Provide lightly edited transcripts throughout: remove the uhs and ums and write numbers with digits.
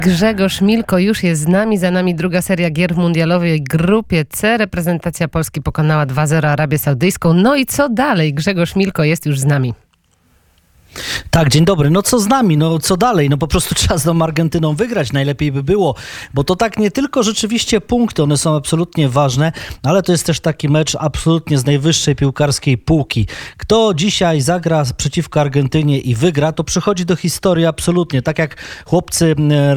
Grzegorz Milko już jest z nami, za nami druga seria gier w mundialowej grupie C. Reprezentacja Polski pokonała 2-0 Arabię Saudyjską. No i co dalej? Grzegorz Milko jest już z nami. Tak, dzień dobry. No co z nami? No co dalej? No po prostu trzeba z tą Argentyną wygrać. Najlepiej by było, bo to tak nie tylko rzeczywiście punkty, one są absolutnie ważne, ale to jest też taki mecz absolutnie z najwyższej piłkarskiej półki. Kto dzisiaj zagra przeciwko Argentynie i wygra, to przychodzi do historii absolutnie. Tak jak chłopcy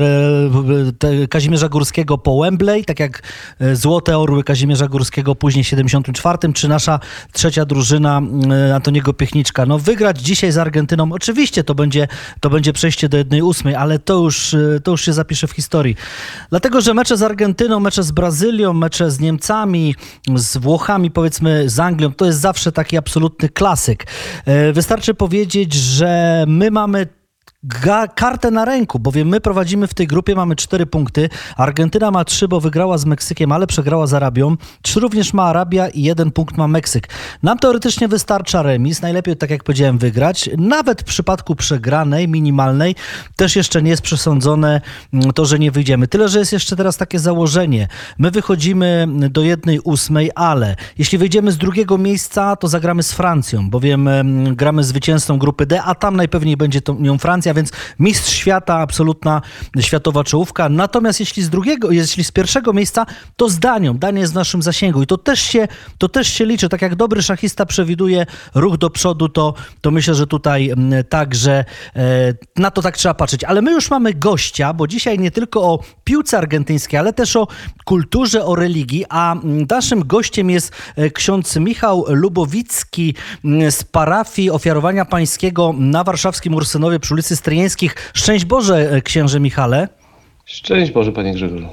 Kazimierza Górskiego po Wembley, tak jak Złote Orły Kazimierza Górskiego później w 74, czy nasza trzecia drużyna Antoniego Piechniczka. No wygrać dzisiaj z Argentyną, oczywiście to będzie przejście do 1/8, ale to już się zapisze w historii. Dlatego, że mecze z Argentyną, mecze z Brazylią, mecze z Niemcami, z Włochami, powiedzmy z Anglią, to jest zawsze taki absolutny klasyk. Wystarczy powiedzieć, że my mamy kartę na ręku, bowiem my prowadzimy w tej grupie, mamy 4 punkty. Argentyna ma 3, bo wygrała z Meksykiem, ale przegrała z Arabią. 3 również ma Arabia i 1 punkt ma Meksyk. Nam teoretycznie wystarcza remis. Najlepiej, tak jak powiedziałem, wygrać. Nawet w przypadku przegranej, minimalnej, też jeszcze nie jest przesądzone to, że nie wyjdziemy. Tyle, że jest jeszcze teraz takie założenie. My wychodzimy do 1/8, ale jeśli wyjdziemy z drugiego miejsca, to zagramy z Francją, bowiem gramy z zwycięzcą grupy D, a tam najpewniej będzie nią Francja, więc mistrz świata, absolutna światowa czołówka. Natomiast jeśli z pierwszego miejsca, to z Danią. Dania jest w naszym zasięgu i to też się liczy. Tak jak dobry szachista przewiduje ruch do przodu, to myślę, że tutaj także na to tak trzeba patrzeć. Ale my już mamy gościa, bo dzisiaj nie tylko o piłce argentyńskiej, ale też o kulturze, o religii, a naszym gościem jest ksiądz Michał Lubowicki z parafii Ofiarowania Pańskiego na warszawskim Ursynowie przy ulicy Stryjeńskich. Szczęść Boże, księże Michale. Szczęść Boże, panie Grzegorzu.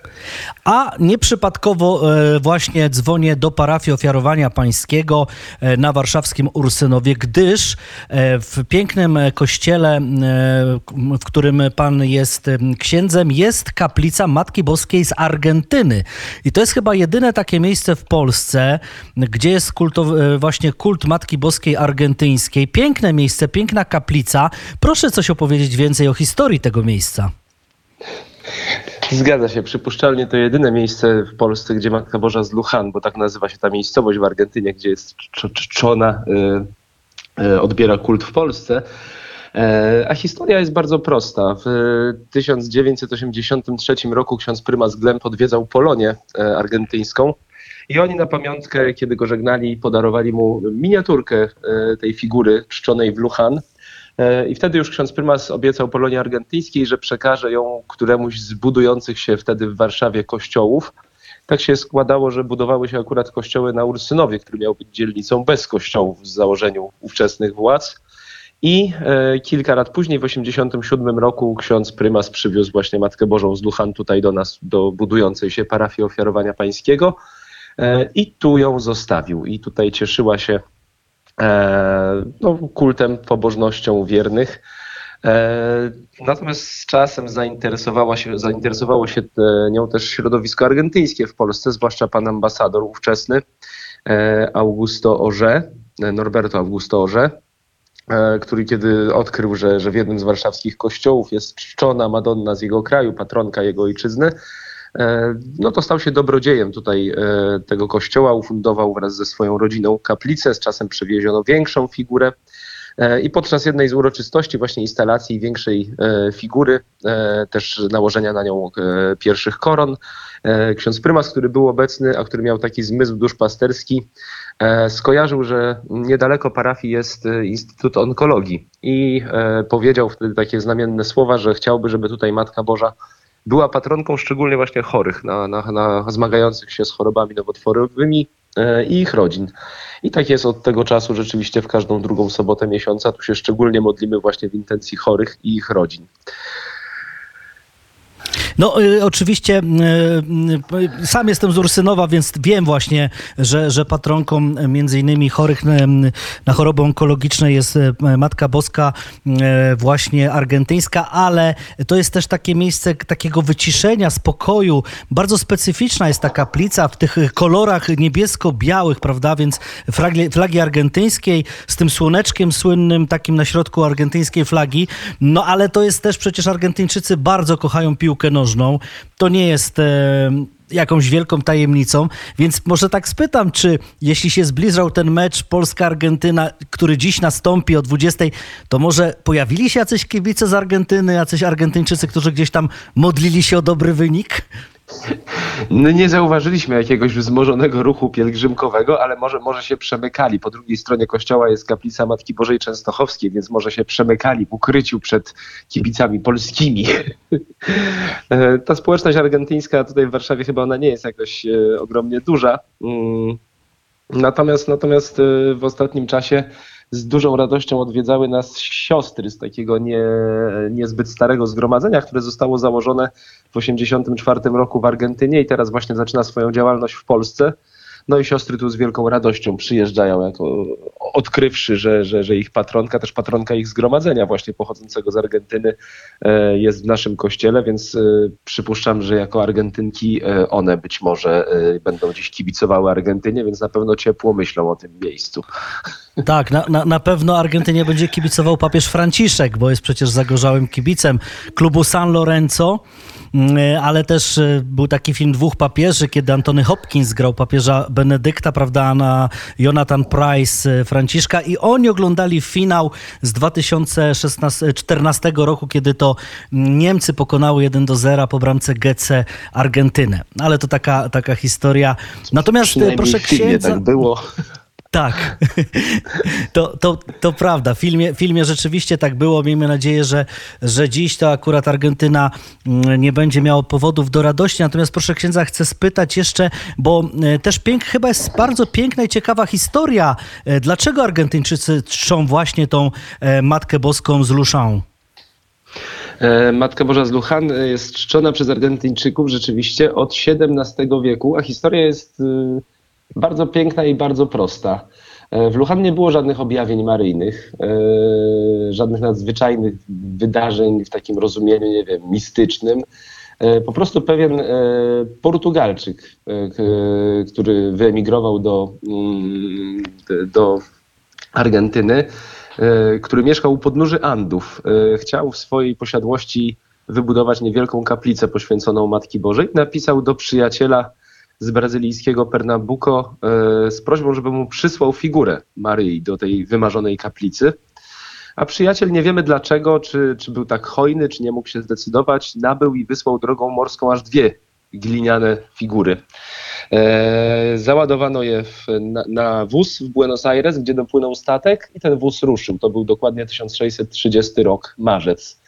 A nieprzypadkowo właśnie dzwonię do parafii Ofiarowania Pańskiego na warszawskim Ursynowie, gdyż w pięknym kościele, w którym pan jest księdzem, jest kaplica Matki Boskiej z Argentyny. I to jest chyba jedyne takie miejsce w Polsce, gdzie jest właśnie kult Matki Boskiej argentyńskiej. Piękne miejsce, piękna kaplica. Proszę coś opowiedzieć więcej o historii tego miejsca. Zgadza się. Przypuszczalnie to jedyne miejsce w Polsce, gdzie Matka Boża z Luján, bo tak nazywa się ta miejscowość w Argentynie, gdzie jest czczona, odbiera kult w Polsce. A historia jest bardzo prosta. W 1983 roku ksiądz prymas Glemp odwiedzał Polonię argentyńską i oni na pamiątkę, kiedy go żegnali, podarowali mu miniaturkę tej figury czczonej w Luján. I wtedy już ksiądz prymas obiecał Polonii Argentyńskiej, że przekaże ją któremuś z budujących się wtedy w Warszawie kościołów. Tak się składało, że budowały się akurat kościoły na Ursynowie, który miał być dzielnicą bez kościołów w założeniu ówczesnych władz. I kilka lat później, w 1987 roku, ksiądz prymas przywiózł właśnie Matkę Bożą z Luján tutaj do nas, do budującej się parafii Ofiarowania Pańskiego i tu ją zostawił. I tutaj cieszyła się kultem, pobożnością wiernych. Natomiast z czasem zainteresowało się nią też środowisko argentyńskie w Polsce, zwłaszcza pan ambasador ówczesny Norberto Augusto Orze, który kiedy odkrył, że w jednym z warszawskich kościołów jest czczona Madonna z jego kraju, patronka jego ojczyzny, no to stał się dobrodziejem tutaj tego kościoła, ufundował wraz ze swoją rodziną kaplicę, z czasem przywieziono większą figurę i podczas jednej z uroczystości właśnie instalacji większej figury, też nałożenia na nią pierwszych koron, ksiądz prymas, który był obecny, a który miał taki zmysł duszpasterski, skojarzył, że niedaleko parafii jest Instytut Onkologii i powiedział wtedy takie znamienne słowa, że chciałby, żeby tutaj Matka Boża była patronką szczególnie właśnie chorych, na zmagających się z chorobami nowotworowymi i ich rodzin. I tak jest od tego czasu rzeczywiście w każdą drugą sobotę miesiąca. Tu się szczególnie modlimy właśnie w intencji chorych i ich rodzin. No oczywiście sam jestem z Ursynowa, więc wiem właśnie, że patronką między innymi chorych na choroby onkologiczne jest Matka Boska właśnie argentyńska, ale to jest też takie miejsce takiego wyciszenia, spokoju. Bardzo specyficzna jest ta kaplica w tych kolorach niebiesko-białych, prawda, więc flagi argentyńskiej z tym słoneczkiem słynnym takim na środku argentyńskiej flagi. No ale to jest też przecież Argentyńczycy bardzo kochają piłkę nożną. To nie jest jakąś wielką tajemnicą, więc może tak spytam, czy jeśli się zbliżał ten mecz Polska-Argentyna, który dziś nastąpi o 20, to może pojawili się jacyś kibice z Argentyny, jacyś Argentyńczycy, którzy gdzieś tam modlili się o dobry wynik? No nie zauważyliśmy jakiegoś wzmożonego ruchu pielgrzymkowego, ale może się przemykali. Po drugiej stronie kościoła jest kaplica Matki Bożej Częstochowskiej, więc może się przemykali w ukryciu przed kibicami polskimi. Ta społeczność argentyńska tutaj w Warszawie chyba ona nie jest jakoś ogromnie duża. Natomiast w ostatnim czasie z dużą radością odwiedzały nas siostry z takiego niezbyt starego zgromadzenia, które zostało założone w 1984 roku w Argentynie i teraz właśnie zaczyna swoją działalność w Polsce. No i siostry tu z wielką radością przyjeżdżają, odkrywszy, że ich patronka, też patronka ich zgromadzenia właśnie pochodzącego z Argentyny jest w naszym kościele, więc przypuszczam, że jako Argentynki one być może będą dziś kibicowały Argentynie, więc na pewno ciepło myślą o tym miejscu. Tak, na pewno Argentynie będzie kibicował papież Franciszek, bo jest przecież zagorzałym kibicem klubu San Lorenzo, ale też był taki film Dwóch papieży, kiedy Anthony Hopkins grał papieża Benedykta, prawda, na Jonathan Pryce Franciszka i oni oglądali finał z 2014 roku, kiedy to Niemcy pokonały 1-0 po bramce Götze Argentynę. Ale to taka historia. Natomiast proszę w filmie księdza... tak było. Tak, to prawda. W filmie rzeczywiście tak było. Miejmy nadzieję, że dziś to akurat Argentyna nie będzie miała powodów do radości. Natomiast proszę księdza, chcę spytać jeszcze, bo też chyba jest bardzo piękna i ciekawa historia. Dlaczego Argentyńczycy czczą właśnie tą Matkę Boską z Luján? Matka Boża z Luján jest czczona przez Argentyńczyków rzeczywiście od XVII wieku, a historia jest bardzo piękna i bardzo prosta. W Luján nie było żadnych objawień maryjnych, żadnych nadzwyczajnych wydarzeń w takim rozumieniu, nie wiem, mistycznym. Po prostu pewien Portugalczyk, który wyemigrował do Argentyny, który mieszkał u podnóży Andów, chciał w swojej posiadłości wybudować niewielką kaplicę poświęconą Matki Bożej. Napisał do przyjaciela z brazylijskiego Pernambuco z prośbą, żeby mu przysłał figurę Maryi do tej wymarzonej kaplicy. A przyjaciel, nie wiemy dlaczego, czy był tak hojny, czy nie mógł się zdecydować, nabył i wysłał drogą morską aż 2 gliniane figury. Załadowano je na wóz w Buenos Aires, gdzie dopłynął statek i ten wóz ruszył. To był dokładnie 1630 rok, marzec.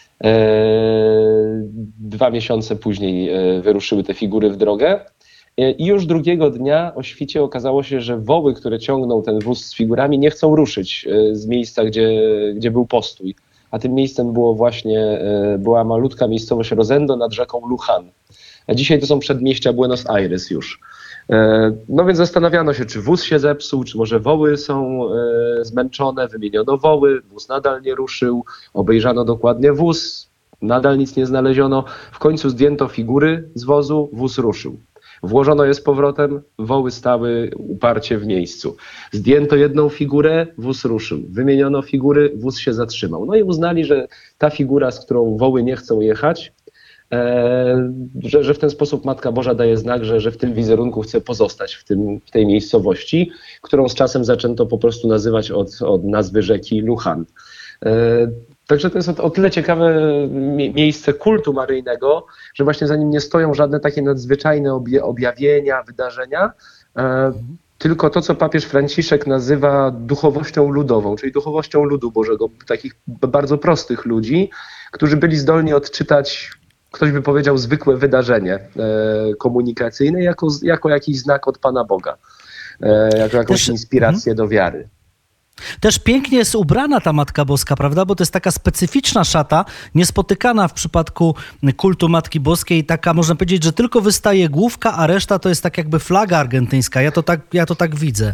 2 miesiące później wyruszyły te figury w drogę. I już drugiego dnia o świcie okazało się, że woły, które ciągną ten wóz z figurami, nie chcą ruszyć z miejsca, gdzie był postój. A tym miejscem była malutka miejscowość Rosendo nad rzeką Luján. A dzisiaj to są przedmieścia Buenos Aires już. No więc zastanawiano się, czy wóz się zepsuł, czy może woły są zmęczone, wymieniono woły, wóz nadal nie ruszył, obejrzano dokładnie wóz, nadal nic nie znaleziono. W końcu zdjęto figury z wozu, wóz ruszył. Włożono je z powrotem, woły stały uparcie w miejscu. Zdjęto jedną figurę, wóz ruszył. Wymieniono figury, wóz się zatrzymał. No i uznali, że ta figura, z którą woły nie chcą jechać, że w ten sposób Matka Boża daje znak, że w tym wizerunku chce pozostać w tej miejscowości, którą z czasem zaczęto po prostu nazywać od nazwy rzeki Luján. Także to jest o tyle ciekawe miejsce kultu maryjnego, że właśnie za nim nie stoją żadne takie nadzwyczajne objawienia, wydarzenia, tylko to, co papież Franciszek nazywa duchowością ludową, czyli duchowością ludu Bożego, takich bardzo prostych ludzi, którzy byli zdolni odczytać, ktoś by powiedział, zwykłe wydarzenie komunikacyjne jako jakiś znak od Pana Boga, jako jakąś inspirację do wiary. Też pięknie jest ubrana ta Matka Boska, prawda? Bo to jest taka specyficzna szata, niespotykana w przypadku kultu Matki Boskiej. Taka, można powiedzieć, że tylko wystaje główka, a reszta to jest tak jakby flaga argentyńska. Ja to tak widzę.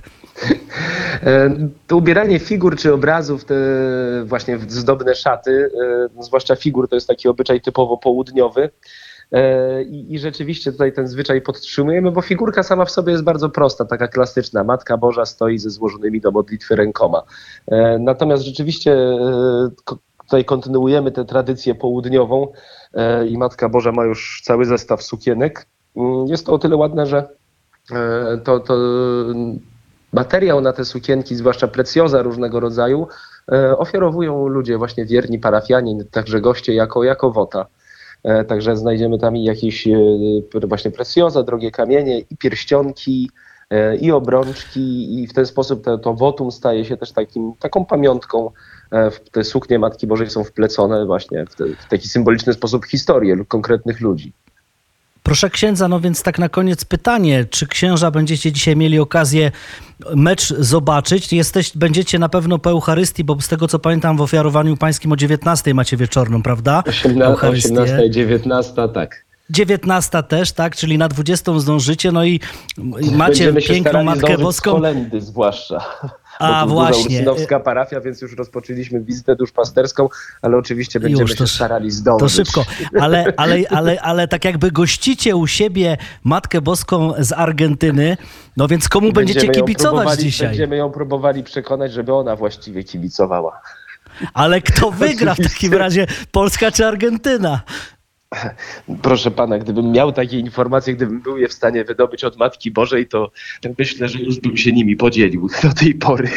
To ubieranie figur czy obrazów, te właśnie w zdobne szaty, zwłaszcza figur, to jest taki obyczaj typowo południowy. I rzeczywiście tutaj ten zwyczaj podtrzymujemy, bo figurka sama w sobie jest bardzo prosta, taka klasyczna. Matka Boża stoi ze złożonymi do modlitwy rękoma. Natomiast rzeczywiście tutaj kontynuujemy tę tradycję południową i Matka Boża ma już cały zestaw sukienek. Jest to o tyle ładne, że to materiał na te sukienki, zwłaszcza precjoza różnego rodzaju, ofiarowują ludzie właśnie wierni, parafianie, także goście jako wota. Także znajdziemy tam i jakieś właśnie precjoza, drogie kamienie, i pierścionki, i obrączki, i w ten sposób to wotum staje się też taką pamiątką. W te suknie Matki Bożej są wplecone właśnie w taki symboliczny sposób historię lub konkretnych ludzi. Proszę księdza, no więc tak na koniec pytanie, czy księża będziecie dzisiaj mieli okazję mecz zobaczyć? Będziecie na pewno po Eucharystii, bo z tego co pamiętam w ofiarowaniu pańskim o 19 macie wieczorną, prawda? 18 i 19, tak. 19 też, tak? Czyli na 20 zdążycie, no i macie Będziemy się piękną Matkę Boską. Kolendy zwłaszcza. A to właśnie. Ursynowska parafia, więc już rozpoczęliśmy wizytę duszpasterską, ale oczywiście będziemy się starali zdążyć. To szybko, ale tak jakby gościcie u siebie Matkę Boską z Argentyny, no więc komu będziecie kibicować dzisiaj? Będziemy ją próbowali przekonać, żeby ona właściwie kibicowała. Ale kto wygra w takim razie, Polska czy Argentyna? Proszę pana, gdybym miał takie informacje, gdybym był je w stanie wydobyć od Matki Bożej, to myślę, że już bym się nimi podzielił do tej pory.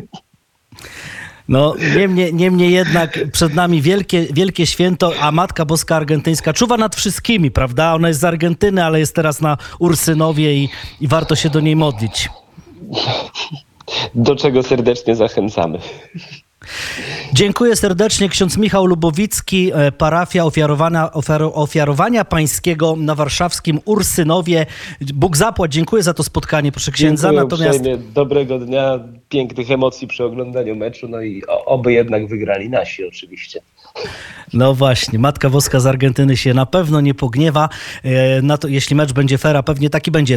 No, niemniej jednak przed nami wielkie święto, a Matka Boska Argentyńska czuwa nad wszystkimi, prawda? Ona jest z Argentyny, ale jest teraz na Ursynowie i warto się do niej modlić. Do czego serdecznie zachęcamy. Dziękuję serdecznie. Ksiądz Michał Lubowicki, parafia ofiarowania pańskiego na warszawskim Ursynowie. Bóg zapłać. Dziękuję za to spotkanie, proszę księdza. Dziękuję Natomiast uprzejmie. Dobrego dnia, pięknych emocji przy oglądaniu meczu, no i oby jednak wygrali nasi oczywiście. No właśnie, Matka Boska z Argentyny się na pewno nie pogniewa. Na to, jeśli mecz będzie fair, a pewnie taki będzie.